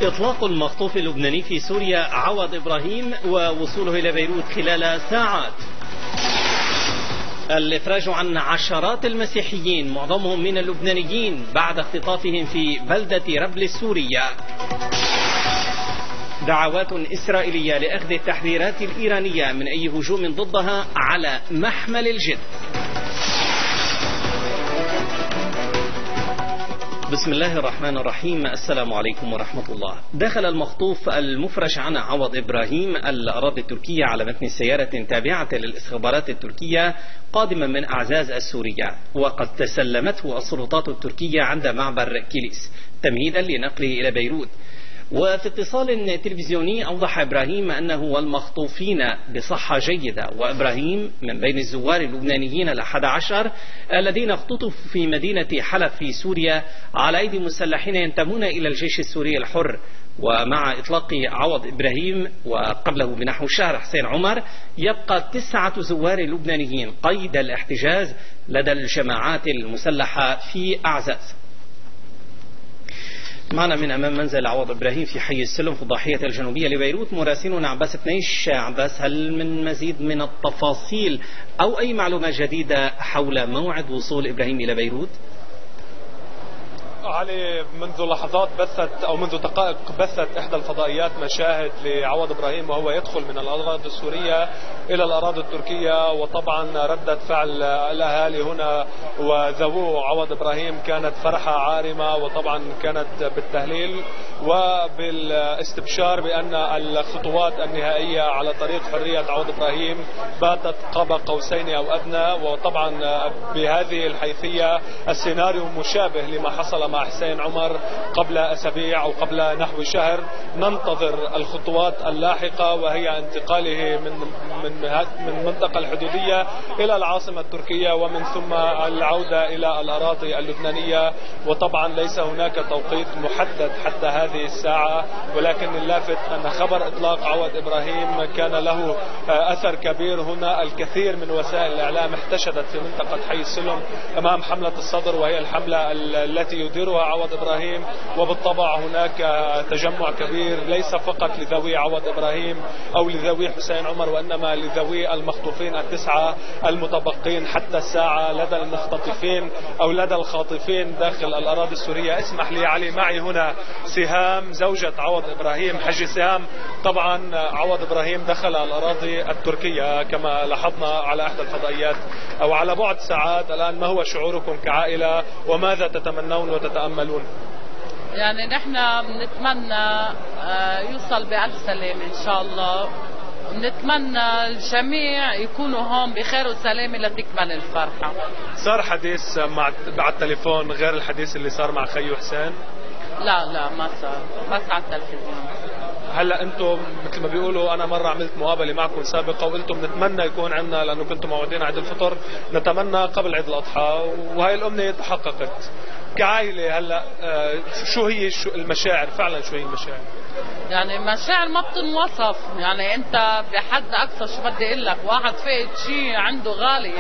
إطلاق المخطوف اللبناني في سوريا عوض إبراهيم ووصوله إلى بيروت خلال ساعات. الإفراج عن عشرات المسيحيين معظمهم من اللبنانيين بعد اختطافهم في بلدة ربل السورية. دعوات إسرائيلية لأخذ التحذيرات الإيرانية من أي هجوم ضدها على محمل الجد. بسم الله الرحمن الرحيم. السلام عليكم ورحمة الله. دخل المخطوف المفرج عن عوض إبراهيم الأراضي التركية على متن سيارة تابعة للاستخبارات التركية قادما من أعزاز السورية، وقد تسلمته السلطات التركية عند معبر كيليس تمهيدا لنقله إلى بيروت. وفي اتصال تلفزيوني أوضح إبراهيم أنه والمخطوفين بصحة جيدة، وإبراهيم من بين الزوار اللبنانيين ال11 الذين اختطفوا في مدينة حلب في سوريا على أيدي مسلحين ينتمون إلى الجيش السوري الحر. ومع إطلاق عوض إبراهيم وقبله بنحو شهر حسين عمر يبقى 9 زوار لبنانيين قيد الاحتجاز لدى الجماعات المسلحة في أعزاز. معنا من أمام منزل عوض إبراهيم في حي السلم في الضاحية الجنوبية لبيروت مراسلنا عباس بنيش. عباس، هل من مزيد من التفاصيل أو أي معلومات جديدة حول موعد وصول إبراهيم إلى بيروت؟ علي، منذ لحظات بثت أو منذ دقائق بثت إحدى الفضائيات مشاهد لعوض إبراهيم وهو يدخل من الأراضي السورية إلى الأراضي التركية، وطبعا ردة فعل الأهالي هنا وذوو عوض إبراهيم كانت فرحة عارمة، وطبعا كانت بالتهليل وبالاستبشار بأن الخطوات النهائية على طريق حرية عوض إبراهيم باتت قاب قوسين أو أدنى. وطبعا بهذه الحيثية السيناريو مشابه لما حصل مع حسين عمر قبل أسابيع أو قبل نحو شهر. ننتظر الخطوات اللاحقة وهي انتقاله من المنطقة الحدودية إلى العاصمة التركية ومن ثم العودة إلى الأراضي اللبنانية. وطبعا ليس هناك توقيت محدد حتى هذه الساعة، ولكن اللافت أن خبر إطلاق عوض إبراهيم كان له أثر كبير هنا. الكثير من وسائل الإعلام احتشدت في منطقة حي السلم أمام حملة الصدر، وهي الحملة التي يديرها عوض إبراهيم. وبالطبع هناك تجمع كبير ليس فقط لذوي عوض إبراهيم أو لذوي حسين عمر، وإنما لذوي المخطوفين 9 المتبقين حتى الساعة لدى المختطفين أو لدى الخاطفين داخل الأراضي السورية. اسمح لي علي، معي هنا سهام زوجة عوض إبراهيم. حجي سهام، طبعا عوض إبراهيم دخل الأراضي التركية كما لاحظنا على إحدى الفضائيات أو على بعد ساعات. الآن ما هو شعوركم كعائلة وماذا تتمنون وتتأملون؟ يعني نحن بنتمنى يوصل بألف سلامة إن شاء الله. نتمنى الجميع يكونوا هون بخير وسلامة لتكمل الفرحة. صار حديث على التليفون غير الحديث اللي صار مع خيو حسين؟ لا ما صار، بس على التلفزيون. هلا انتم مثل ما بيقولوا، انا مره عملت مقابله معكم سابقه وقلتم نتمنى يكون عندنا، لانه كنتم موعدين عيد الفطر، نتمنى قبل عيد الاضحى، وهي الامنيه تحققت. كعائله هلا شو هي المشاعر فعلا؟ شو هي المشاعر؟ يعني مشاعر ما بتنوصف. يعني انت بحد اقصى شو بدي اقول لك، واحد فقد شيء عنده غالي.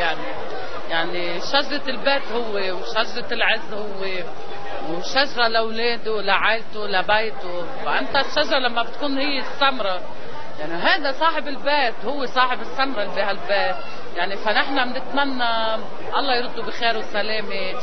يعني شجرة البيت هو، وشجرة العز هو، وشجرة لأولاده لعائلته لبيته. فأنت الشجرة لما بتكون هي الثمرة، يعني هذا صاحب البيت هو صاحب الثمرة اللي بهالبيت. يعني فنحن بنتمنى الله يرده بخير وسلامة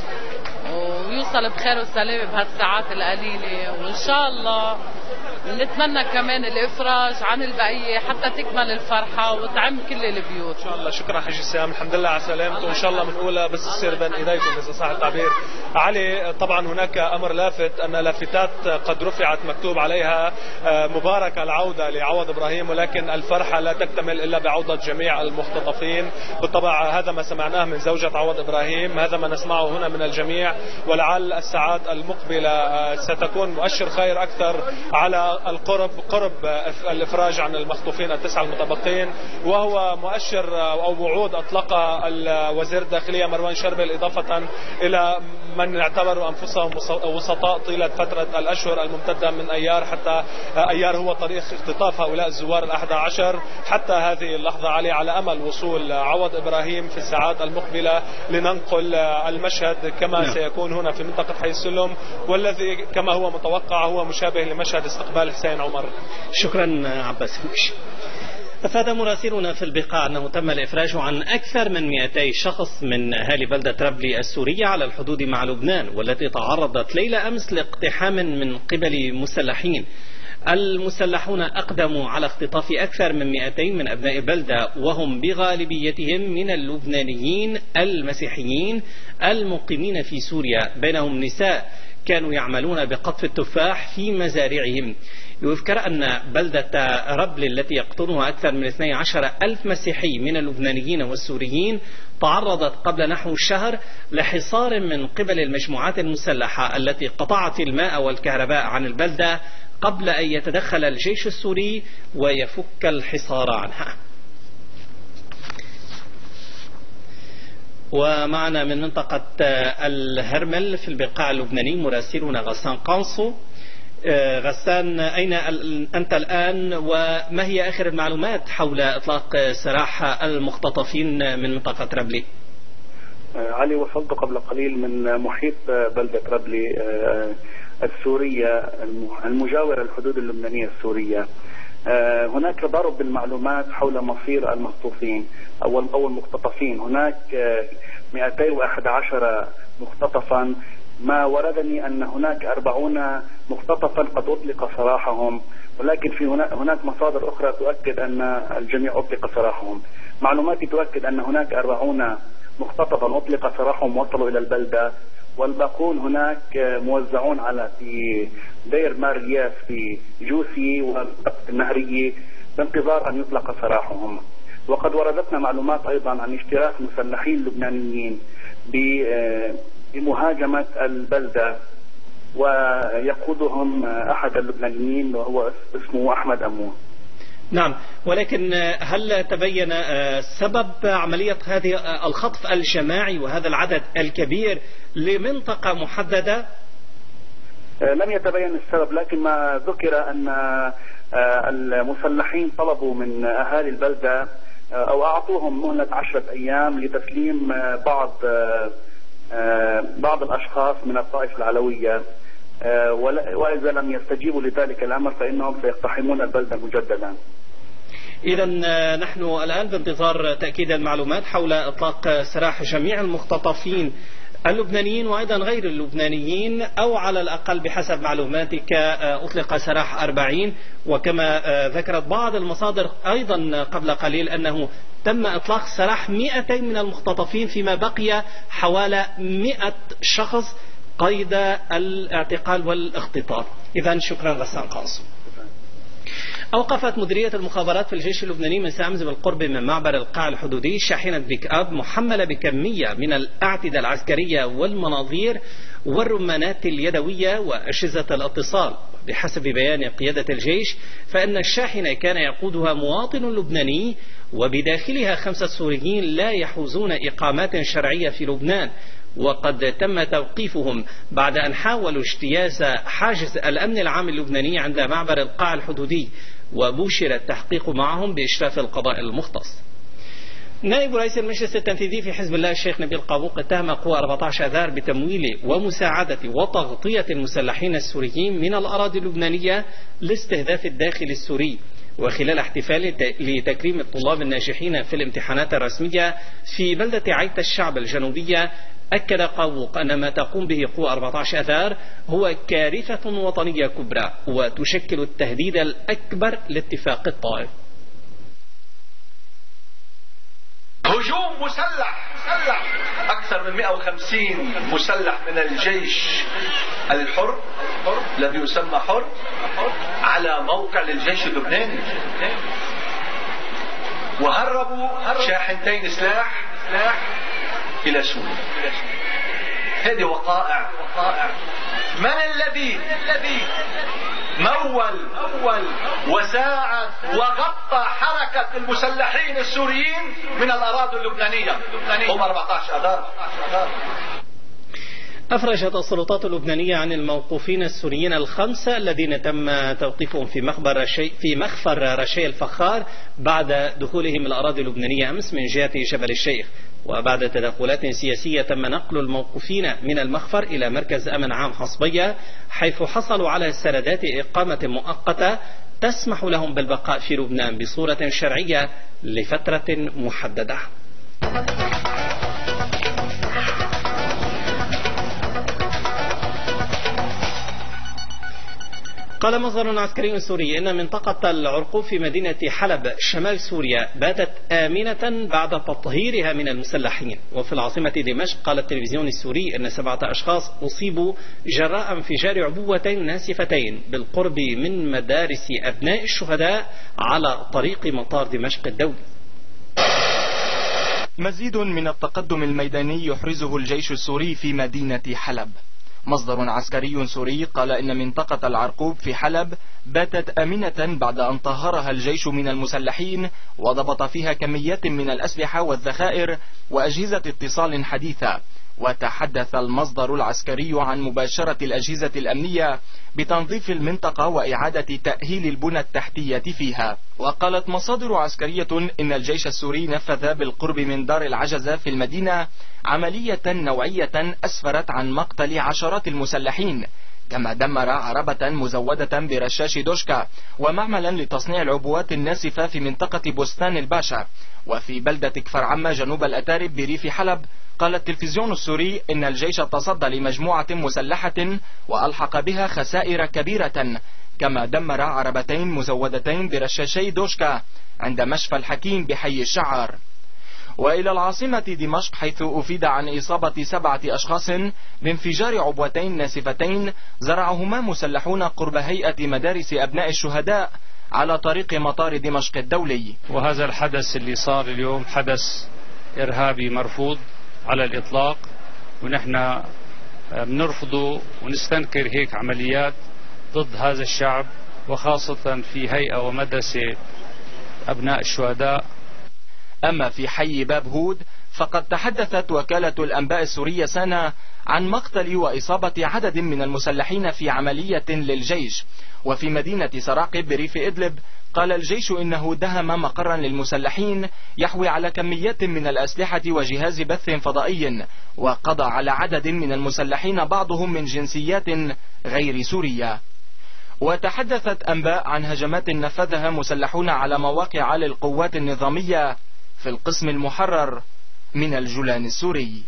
ويوصل بخير وسلامة بهالساعات القليلة، وإن شاء الله نتمنى كمان الإفراج عن البقية حتى تكمل الفرحة وتعم كل البيوت إن شاء الله. شكرا حجي سام، الحمد لله على سلامته، وإن شاء الله بنقولها بس تصير بين إيديكم إذا صح التعبير. علي، طبعا هناك أمر لافت أن لافتات قد رفعت مكتوب عليها مباركة العودة لعوض إبراهيم، ولكن الفرحة لا تكتمل إلا بعودة جميع المختطفين. بالطبع هذا ما سمعناه من زوجة عوض إبراهيم، هذا ما نسمعه هنا من الجميع، ولعل الساعات المقبلة ستكون مؤشر خير أكثر على قرب الإفراج عن المخطوفين التسعة المتبقين، وهو مؤشر أو وعود أطلقها الوزير الداخلية مروان شربل، إضافة إلى من اعتبروا أنفسهم وسطاء طيلة فترة الأشهر الممتدة من أيار حتى أيار هو تاريخ اختطاف هؤلاء الزوار ال11 حتى هذه اللحظة. على أمل وصول عوض إبراهيم في الساعات المقبلة لننقل المشهد كما سيكون هنا في منطقة حي السلم، والذي كما هو متوقع هو مشابه لمشهد استقبال حسين عمر. شكرا عباس فوش. أفاد مراسلنا في البقاع أنه تم الإفراج عن أكثر من 200 شخص من أهالي بلدة ربلي السورية على الحدود مع لبنان، والتي تعرضت ليلة أمس لاقتحام من قبل مسلحين. المسلحون أقدموا على اختطاف أكثر من 200 من أبناء البلدة، وهم بغالبيتهم من اللبنانيين المسيحيين المقيمين في سوريا، بينهم نساء كانوا يعملون بقطف التفاح في مزارعهم. يذكر أن بلدة ربلي التي يقطنها أكثر من 12,000 مسيحي من اللبنانيين والسوريين تعرضت قبل نحو شهر لحصار من قبل المجموعات المسلحة التي قطعت الماء والكهرباء عن البلدة قبل أن يتدخل الجيش السوري ويفك الحصار عنها. ومعنا من منطقة الهرمل في البقاع اللبناني مراسلنا غسان قانصو. غسان، أين أنت الآن وما هي آخر المعلومات حول إطلاق سراح المختطفين من منطقة ربلي؟ علي، وصلت قبل قليل من محيط بلدة ربلي السورية المجاورة للحدود اللبنانية السورية. هناك تضارب بالمعلومات حول مصير المخطوفين أو المختطفين. هناك 211 مختطفا، ما وردني أن هناك 40 مختطفا قد أطلق سراحهم، ولكن في هناك مصادر أخرى تؤكد أن الجميع أطلق سراحهم. معلوماتي تؤكد أن هناك 40 مختطفا أطلق سراحهم وصلوا إلى البلدة، والباقون هناك موزعون على في دير مارياس في جوسي والنهرية بانتظار أن يطلق سراحهم. وقد وردتنا معلومات أيضا عن اشتراك مسلحين لبنانيين بمهاجمة البلدة، ويقودهم أحد اللبنانيين وهو اسمه أحمد أمون. نعم، ولكن هل تبين سبب عملية هذه الخطف الجماعي وهذا العدد الكبير لمنطقة محددة؟ لم يتبين السبب، لكن ما ذكر أن المسلحين طلبوا من أهالي البلدة أو أعطوهم مهلة 10 أيام لتسليم بعض الأشخاص من الطائفة العلوية، وإذا لم يستجيبوا لذلك الأمر فإنهم سيقتحمون البلدة مجددا. إذا نحن الآن بانتظار تأكيد المعلومات حول إطلاق سراح جميع المختطفين اللبنانيين وأيضا غير اللبنانيين، أو على الأقل بحسب معلوماتك أطلق سراح 40، وكما ذكرت بعض المصادر أيضا قبل قليل أنه تم إطلاق سراح 200 من المختطفين، فيما بقي حوالي 100 شخص قيد الاعتقال والاختطاف. إذا شكرا غسان قاسم. أوقفت مديرية المخابرات في الجيش اللبناني من سامز بالقرب من معبر القاع الحدودي شاحنة بيك أب محملة بكمية من الأعتدة العسكرية والمناظير والرمانات اليدوية وأجهزة الاتصال. بحسب بيان قيادة الجيش فإن الشاحنة كان يقودها مواطن لبناني، وبداخلها 5 سوريين لا يحوزون إقامات شرعية في لبنان، وقد تم توقيفهم بعد أن حاولوا اجتياز حاجز الأمن العام اللبناني عند معبر القاع الحدودي، وبشر التحقيق معهم بإشراف القضاء المختص. نائب رئيس المجلس التنفيذي في حزب الله الشيخ نبيل قابوق اتهم قوى 14 آذار بتمويل ومساعدة وتغطية المسلحين السوريين من الأراضي اللبنانية لاستهداف الداخل السوري. وخلال احتفال لتكريم الطلاب الناجحين في الامتحانات الرسمية في بلدة عيت الشعب الجنوبية، أكد قابوق أن ما تقوم به قوى 14 آذار هو كارثة وطنية كبرى وتشكل التهديد الأكبر لاتفاق الطائف. هجوم مسلح أكثر من 150 مسلح من الجيش الحر الذي يسمى حر على موقع للجيش اللبناني، وهربوا شاحنتين سلاح إلى سوريا. هذه وقائع. من مول وساعد وغطى حركة المسلحين السوريين من الأراضي اللبنانية هم 14 أذار. أفرجت السلطات اللبنانية عن الموقوفين السوريين الخمسة الذين تم توقيفهم في مخفر رشي الفخار بعد دخولهم الأراضي اللبنانية أمس من جهة جبل الشيخ، وبعد تدخلات سياسية تم نقل الموقوفين من المخفر إلى مركز أمن عام حصبية، حيث حصلوا على سندات إقامة مؤقتة تسمح لهم بالبقاء في لبنان بصورة شرعية لفترة محددة. قال مصدر عسكري سوري إن منطقة العرقوب في مدينة حلب شمال سوريا باتت آمنة بعد تطهيرها من المسلحين. وفي العاصمة دمشق قال التلفزيون السوري أن 7 أشخاص أصيبوا جراء انفجار عبوتين ناسفتين بالقرب من مدارس أبناء الشهداء على طريق مطار دمشق الدولي. مزيد من التقدم الميداني يحرزه الجيش السوري في مدينة حلب. مصدر عسكري سوري قال إن منطقة العرقوب في حلب باتت آمنة بعد أن طهرها الجيش من المسلحين وضبط فيها كميات من الأسلحة والذخائر وأجهزة اتصال حديثة. وتحدث المصدر العسكري عن مباشرة الأجهزة الأمنية بتنظيف المنطقة وإعادة تأهيل البنى التحتية فيها. وقالت مصادر عسكرية إن الجيش السوري نفذ بالقرب من دار العجزة في المدينة عملية نوعية أسفرت عن مقتل عشرات المسلحين، كما دمر عربة مزودة برشاش دوشكا ومعملا لتصنيع العبوات الناسفة في منطقة بستان الباشا. وفي بلدة كفر عمة جنوب الأتارب بريف حلب قال التلفزيون السوري إن الجيش تصدى لمجموعة مسلحة وألحق بها خسائر كبيرة، كما دمر عربتين مزودتين برشاشي دوشكا عند مشفى الحكيم بحي الشعار. وإلى العاصمة دمشق حيث أفيد عن إصابة 7 أشخاص بانفجار عبوتين ناسفتين زرعهما مسلحون قرب هيئة مدارس أبناء الشهداء على طريق مطار دمشق الدولي. وهذا الحدث اللي صار اليوم حدث إرهابي مرفوض على الإطلاق، ونحن بنرفضه ونستنكر هيك عمليات ضد هذا الشعب، وخاصة في هيئة ومدرسة أبناء الشهداء. أما في حي باب هود فقد تحدثت وكالة الأنباء السورية سانا عن مقتل وإصابة عدد من المسلحين في عملية للجيش. وفي مدينة سراقب بريف إدلب قال الجيش إنه دهم مقرا للمسلحين يحوي على كميات من الأسلحة وجهاز بث فضائي، وقضى على عدد من المسلحين بعضهم من جنسيات غير سورية. وتحدثت أنباء عن هجمات نفذها مسلحون على مواقع للقوات النظامية في القسم المحرر من الجولان السوري.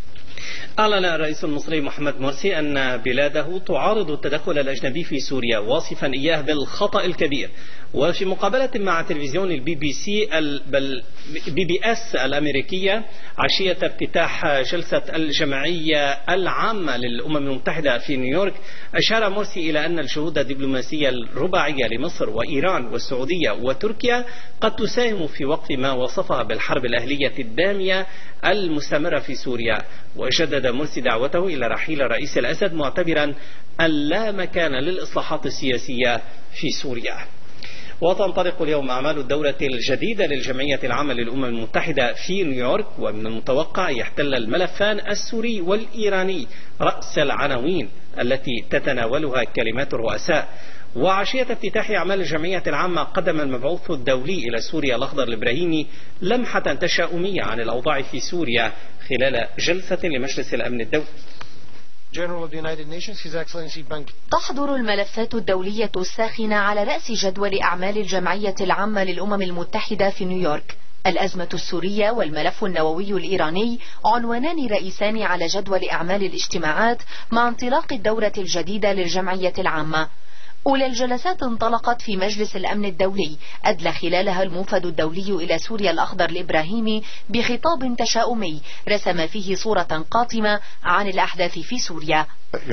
أعلن الرئيس المصري محمد مرسي أن بلاده تعارض التدخل الأجنبي في سوريا، واصفا إياه بالخطأ الكبير. وفي مقابلة مع تلفزيون البي بي اس الأمريكية عشية افتتاح جلسة الجمعية العامة للأمم المتحدة في نيويورك، أشار مرسي إلى أن الجهود الدبلوماسية الرباعية لمصر وإيران والسعودية وتركيا قد تساهم في وقف ما وصفها بالحرب الأهلية الدامية المستمرة في سوريا. وشدد مرسي دعوته إلى رحيل الرئيس الأسد، معتبرا أن لا مكان للإصلاحات السياسية في سوريا. وتنطلق اليوم أعمال الدورة الجديدة للجمعية العامة للأمم المتحدة في نيويورك، ومن المتوقع يحتل الملفان السوري والإيراني رأس العناوين التي تتناولها كلمات الرؤساء. وعشية افتتاح أعمال الجمعية العامة قدم المبعوث الدولي إلى سوريا الأخضر الإبراهيمي لمحة تشاؤمية عن الأوضاع في سوريا خلال جلسة لمجلس الأمن الدولي. تحضر الملفات الدولية الساخنة على رأس جدول أعمال الجمعية العامة للأمم المتحدة في نيويورك. الأزمة السورية والملف النووي الإيراني عنوانان رئيسان على جدول أعمال الاجتماعات مع انطلاق الدورة الجديدة للجمعية العامة. أولى الجلسات انطلقت في مجلس الأمن الدولي، أدلى خلالها الموفد الدولي إلى سوريا الأخضر الإبراهيمي بخطاب تشاؤمي رسم فيه صورة قاتمة عن الأحداث في سوريا.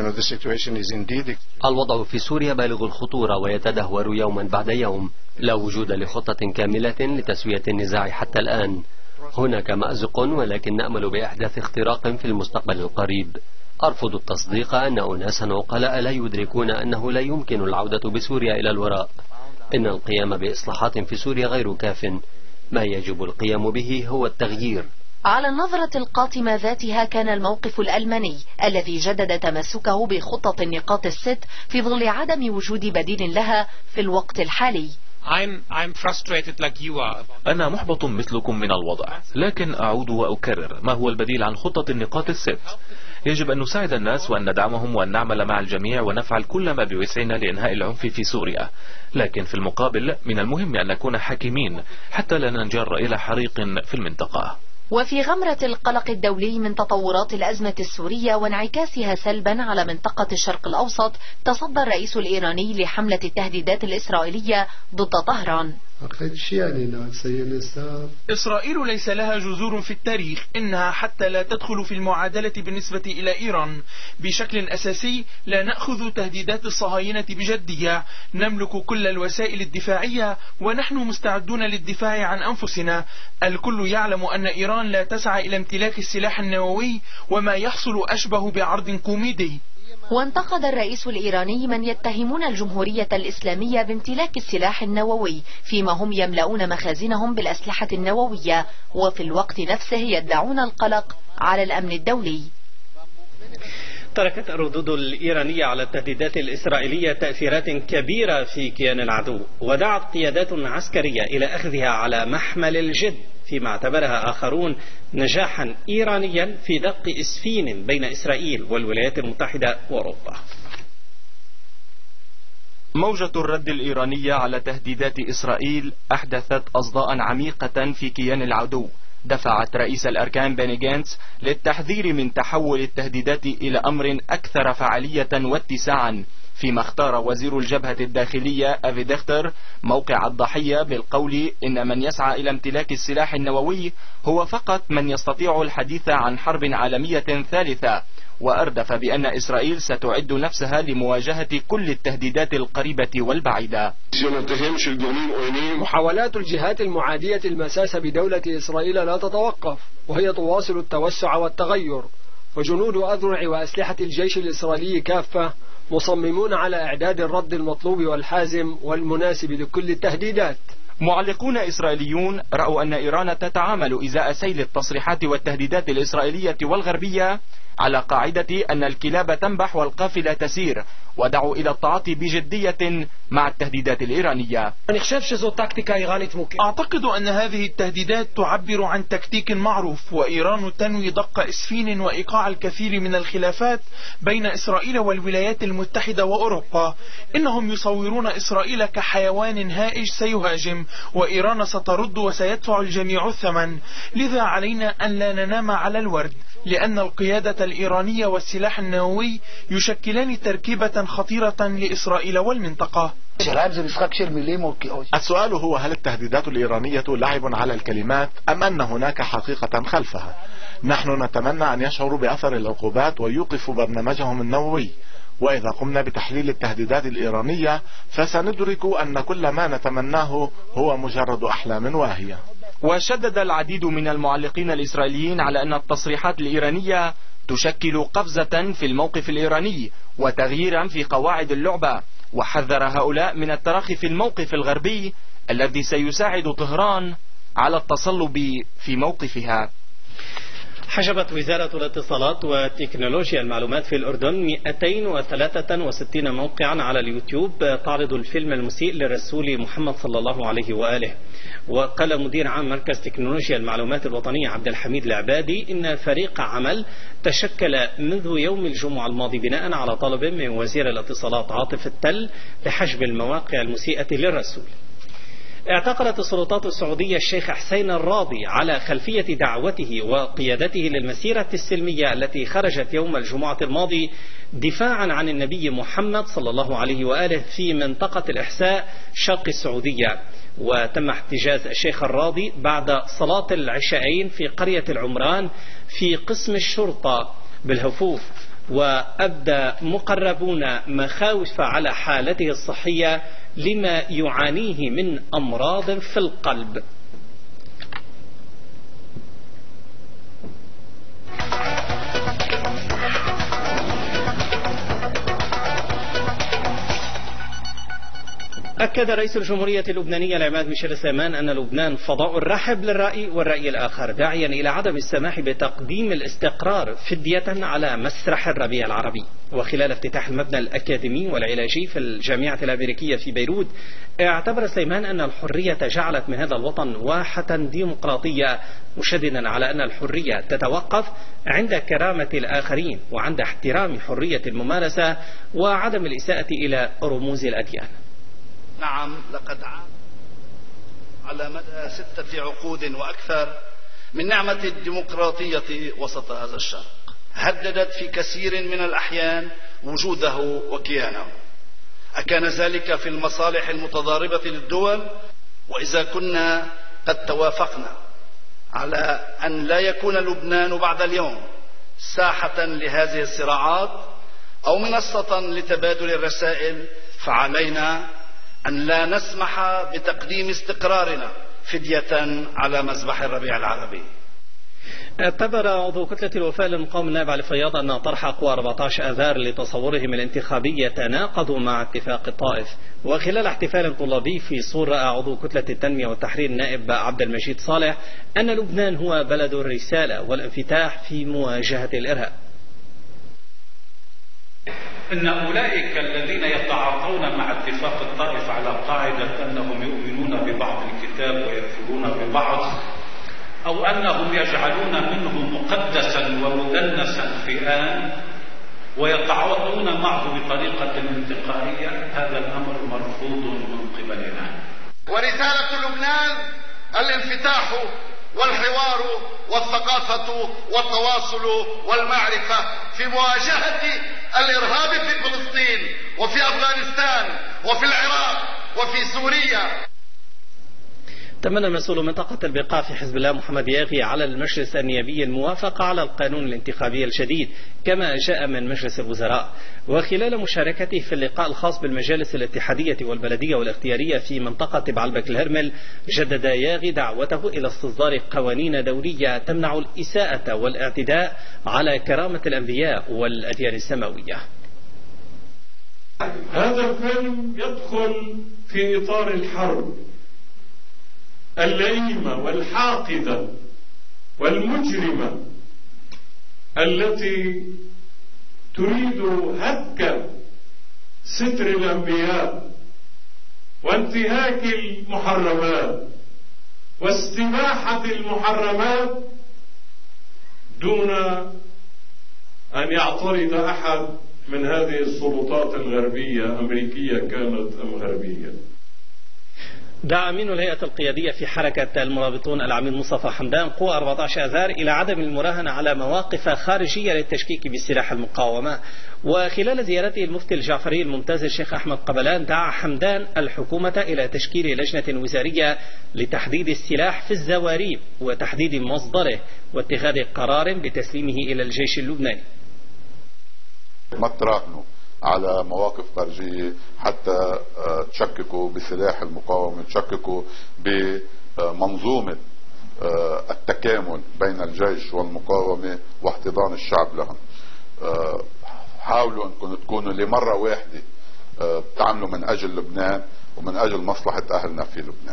الوضع في سوريا بالغ الخطورة ويتدهور يوما بعد يوم، لا وجود لخطة كاملة لتسوية النزاع حتى الآن. هناك مأزق، ولكن نأمل بإحداث اختراق في المستقبل القريب. أرفض التصديق أن أناسا عقلاء لا يدركون أنه لا يمكن العودة بسوريا إلى الوراء. إن القيام بإصلاحات في سوريا غير كاف. ما يجب القيام به هو التغيير. على النظرة القاتمة ذاتها كان الموقف الألماني الذي جدد تمسكه بخطة النقاط الست في ظل عدم وجود بديل لها في الوقت الحالي. I'm frustrated like you are. أنا محبط مثلكم من الوضع، لكن أعود وأكرر، ما هو البديل عن خطة النقاط الست؟ يجب أن نساعد الناس وأن ندعمهم وأن نعمل مع الجميع ونفعل كل ما بوسعنا لإنهاء العنف في سوريا، لكن في المقابل من المهم أن نكون حكيمين حتى لا ننجر إلى حريق في المنطقة. وفي غمرة القلق الدولي من تطورات الأزمة السورية وانعكاسها سلبا على منطقة الشرق الأوسط، تصدى الرئيس الإيراني لحملة التهديدات الإسرائيلية ضد طهران. إسرائيل ليس لها جذور في التاريخ، إنها حتى لا تدخل في المعادلة بالنسبة إلى إيران بشكل أساسي. لا نأخذ تهديدات الصهاينة بجدية، نملك كل الوسائل الدفاعية ونحن مستعدون للدفاع عن أنفسنا. الكل يعلم أن إيران لا تسعى إلى امتلاك السلاح النووي، وما يحصل أشبه بعرض كوميدي. وانتقد الرئيس الإيراني من يتهمون الجمهورية الإسلامية بامتلاك السلاح النووي، فيما هم يملؤون مخازنهم بالأسلحة النووية وفي الوقت نفسه يدعون القلق على الأمن الدولي. تركت الردود الإيرانية على التهديدات الإسرائيلية تأثيرات كبيرة في كيان العدو، ودعت قيادات عسكرية إلى أخذها على محمل الجد، فيما اعتبرها آخرون نجاحا إيرانيا في دق إسفين بين إسرائيل والولايات المتحدة وأوروبا. موجة الرد الإيرانية على تهديدات إسرائيل أحدثت أصداء عميقة في كيان العدو، دفعت رئيس الأركان بيني جانتس للتحذير من تحول التهديدات إلى أمر أكثر فعالية واتساعا، فيما اختار وزير الجبهة الداخلية أفي ديختر موقع الضحية بالقول إن من يسعى إلى امتلاك السلاح النووي هو فقط من يستطيع الحديث عن حرب عالمية ثالثة، وأردف بأن إسرائيل ستعد نفسها لمواجهة كل التهديدات القريبة والبعيدة. محاولات الجهات المعادية المساس بدولة إسرائيل لا تتوقف، وهي تواصل التوسع والتغير، وجنود أذرع وأسلحة الجيش الإسرائيلي كافة مصممون على إعداد الرد المطلوب والحازم والمناسب لكل التهديدات. معلقون إسرائيليون رأوا أن إيران تتعامل إزاء سيل التصريحات والتهديدات الإسرائيلية والغربية على قاعدة أن الكلاب تنبح والقافلة تسير، ودعوا إلى التعاطي بجدية مع التهديدات الإيرانية. أعتقد أن هذه التهديدات تعبر عن تكتيك معروف، وإيران تنوي دق إسفين وإيقاع الكثير من الخلافات بين إسرائيل والولايات المتحدة وأوروبا. إنهم يصورون إسرائيل كحيوان هائج سيهاجم، وإيران سترد وسيدفع الجميع الثمن. لذا علينا أن لا ننام على الورد، لأن القيادة الإيرانية والسلاح النووي يشكلان تركيبة خطيرة لإسرائيل والمنطقة. السؤال هو: هل التهديدات الإيرانية لعب على الكلمات أم أن هناك حقيقة خلفها؟ نحن نتمنى أن يشعروا بأثر العقوبات ويوقفوا برنامجهم النووي، وإذا قمنا بتحليل التهديدات الإيرانية فسندرك أن كل ما نتمناه هو مجرد أحلام واهية. وشدد العديد من المعلقين الإسرائيليين على أن التصريحات الإيرانية تشكل قفزة في الموقف الإيراني وتغييرا في قواعد اللعبة، وحذر هؤلاء من التراخي في الموقف الغربي الذي سيساعد طهران على التصلب في موقفها. حجبت وزارة الاتصالات وتكنولوجيا المعلومات في الأردن 263 موقعا على اليوتيوب تعرض الفيلم المسيء للرسول محمد صلى الله عليه وآله. وقال مدير عام مركز تكنولوجيا المعلومات الوطنية عبد الحميد العبادي إن فريق عمل تشكل منذ يوم الجمعة الماضي بناء على طلب من وزير الاتصالات عاطف التل لحجب المواقع المسيئة للرسول. اعتقلت السلطات السعودية الشيخ حسين الراضي على خلفية دعوته وقيادته للمسيرة السلمية التي خرجت يوم الجمعة الماضي دفاعا عن النبي محمد صلى الله عليه وآله في منطقة الإحساء شرق السعودية. وتم احتجاز الشيخ الراضي بعد صلاة العشاءين في قرية العمران في قسم الشرطة بالهفوف، وأبدى مقربون مخاوف على حالته الصحية لما يعانيه من أمراض في القلب. أكد رئيس الجمهورية اللبنانية العماد ميشيل سليمان أن لبنان فضاء رحب للرأي والرأي الآخر، داعيا إلى عدم السماح بتقديم الاستقرار فدية على مسرح الربيع العربي. وخلال افتتاح المبنى الأكاديمي والعلاجي في الجامعة الأمريكية في بيروت، اعتبر سليمان أن الحرية جعلت من هذا الوطن واحة ديمقراطية، مشددا على أن الحرية تتوقف عند كرامة الآخرين وعند احترام حرية الممارسة وعدم الإساءة إلى رموز الأديان. نعم، لقد عانى على مدى 6 عقود وأكثر من نعمة الديمقراطية وسط هذا الشرق، هددت في كثير من الأحيان وجوده وكيانه. أكان ذلك في المصالح المتضاربة للدول؟ وإذا كنا قد توافقنا على أن لا يكون لبنان بعد اليوم ساحة لهذه الصراعات أو منصة لتبادل الرسائل، فعلينا أن لا نسمح بتقديم استقرارنا فدية على مذبح الربيع العربي. اعتبر عضو كتلة الوفاء للمقاوم النائب علي فياض أن طرح أقوى 14 آذار لتصورهم الانتخابي يتناقض مع اتفاق الطائف. وخلال احتفال طلابي في صور، رأى عضو كتلة التنمية والتحرير النائب عبد المجيد صالح أن لبنان هو بلد الرسالة والانفتاح في مواجهة الإرهاب. إن أولئك الذين يتعاطون مع اتفاق الطائف على قاعدة أنهم يؤمنون ببعض الكتاب ويكفرون ببعض، أو أنهم يجعلون منه مقدسا ومدنسا في آن ويتعاطون معه بطريقة انتقائية، هذا الأمر مرفوض من قبلنا. ورسالة لبنان الانفتاح والحوار والثقافة والتواصل والمعرفة في مواجهة الإرهاب في فلسطين وفي أفغانستان وفي العراق وفي سوريا. تمنى مسؤول منطقة البقاع في حزب الله محمد ياغي على المجلس النيابي الموافقة على القانون الانتخابي الجديد كما جاء من مجلس الوزراء. وخلال مشاركته في اللقاء الخاص بالمجالس الاتحادية والبلدية والاختيارية في منطقة بعلبك الهرمل، جدد ياغي دعوته إلى استصدار قوانين دولية تمنع الإساءة والاعتداء على كرامة الأنبياء والأديان السماوية. هذا الفيلم يدخل في إطار الحرب اللئيمة والحاقدة والمجرمة التي تريد هتك ستر الأنبياء وانتهاك المحرمات واستباحة المحرمات دون أن يعترض أحد من هذه السلطات الغربية، أمريكية كانت أم غربية. دعا أمين الهيئة القيادية في حركة المرابطون العميد مصطفى حمدان قوى 14 آذار إلى عدم المراهنة على مواقف خارجية للتشكيك بسلاح المقاومة. وخلال زيارته المفتي الجعفري الممتاز الشيخ أحمد قبلان، دعا حمدان الحكومة إلى تشكيل لجنة وزارية لتحديد السلاح في الزواريب وتحديد مصدره واتخاذ قرار بتسليمه إلى الجيش اللبناني. ما تراهنوا على مواقف خارجية حتى تشككوا بسلاح المقاومة، تشككوا بمنظومة التكامل بين الجيش والمقاومة واحتضان الشعب لهم. حاولوا انكم تكونوا لمرة واحدة بتعملوا من اجل لبنان ومن اجل مصلحة اهلنا في لبنان.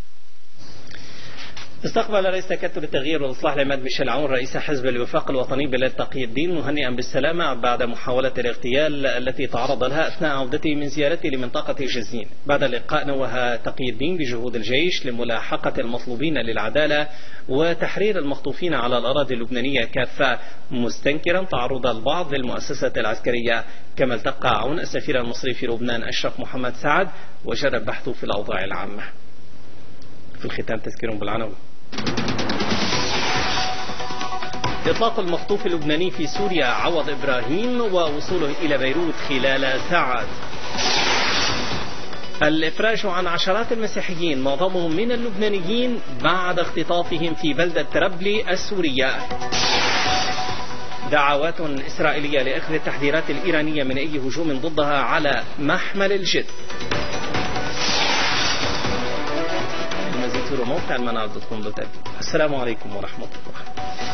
استقبل رئيس تكتل التغيير والإصلاح العماد ميشيل عون رئيس حزب الوفاق الوطني بلاد تقي الدين مهنئا بالسلامة بعد محاولة الاغتيال التي تعرض لها أثناء عودته من زيارته لمنطقة جزين. بعد اللقاء نوه تقي الدين بجهود الجيش لملاحقة المطلوبين للعدالة وتحرير المخطوفين على الأراضي اللبنانية كافة، مستنكرا تعرض البعض للمؤسسة العسكرية. كما التقى عون السفير المصري في لبنان أشرف محمد سعد وجرى بحثه في الأوضاع العامة. في الختام تذكير بالعناوين. إطلاق المخطوف اللبناني في سوريا عوض إبراهيم ووصوله إلى بيروت خلال ساعات. الإفراج عن عشرات المسيحيين معظمهم من اللبنانيين بعد اختطافهم في بلدة تربلي السورية. دعوات إسرائيلية لأخذ التحذيرات الإيرانية من أي هجوم ضدها على محمل الجد. المزيد زوروا موقع المنار.com. السلام عليكم ورحمة الله.